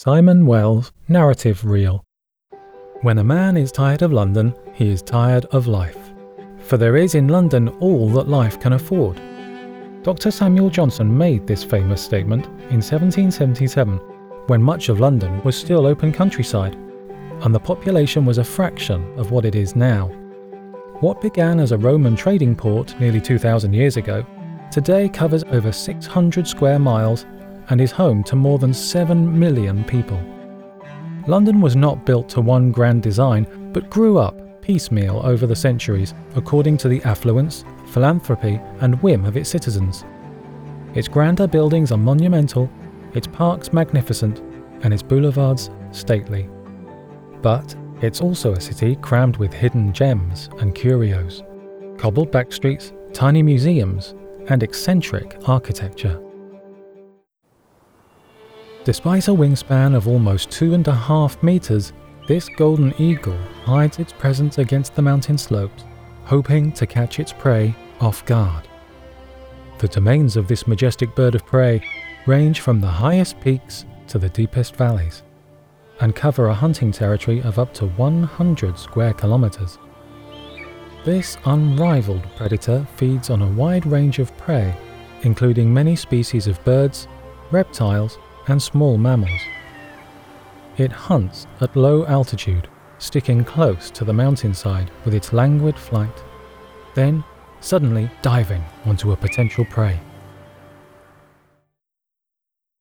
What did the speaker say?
Simon Wells' narrative reel. When a man is tired of London, he is tired of life. For there is in London all that life can afford. Dr. Samuel Johnson made this famous statement in 1777, when much of London was still open countryside, and the population was a fraction of what it is now. What began as a Roman trading port nearly 2,000 years ago, today covers over 600 square miles and is home to more than 7 million people. London was not built to one grand design, but grew up piecemeal over the centuries according to the affluence, philanthropy and whim of its citizens. Its grander buildings are monumental, its parks magnificent, and its boulevards stately. But it's also a city crammed with hidden gems and curios, cobbled back streets, tiny museums, and eccentric architecture. Despite a wingspan of almost 2.5 meters, this golden eagle hides its presence against the mountain slopes, hoping to catch its prey off guard. The domains of this majestic bird of prey range from the highest peaks to the deepest valleys, and cover a hunting territory of up to 100 square kilometers. This unrivaled predator feeds on a wide range of prey, including many species of birds, reptiles, and small mammals. It hunts at low altitude, sticking close to the mountainside with its languid flight, then suddenly diving onto a potential prey.